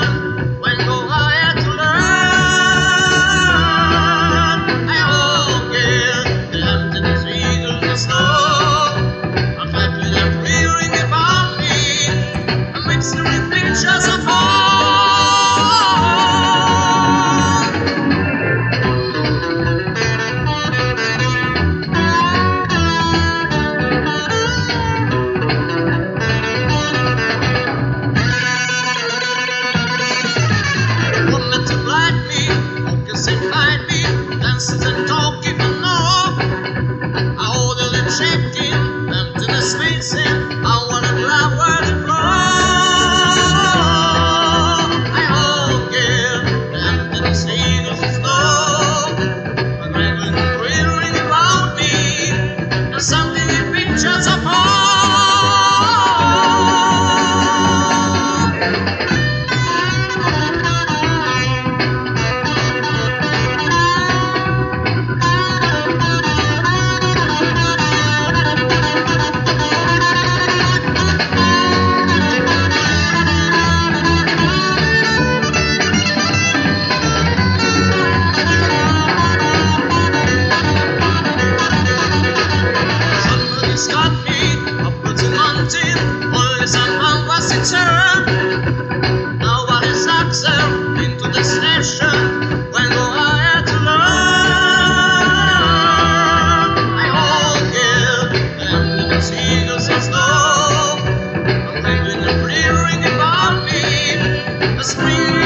when go I had to learn. I won't give the emptiness eagles the snow. I'm left with a free ring about me, a mixture with pictures of home. Find me, dances and talk even more. I hold a lip shaking, emptiness facing. I wanna grab where to flow. I won't give the emptiness eagles a snow. But raven quivering around me, and something in pictures of home. Got me upwards and mountain, only someone was determined. Nobody sucks her into the station when go I had to learn. I won't give them the eagles a snow. I'm feeling a free ring about me, a spring.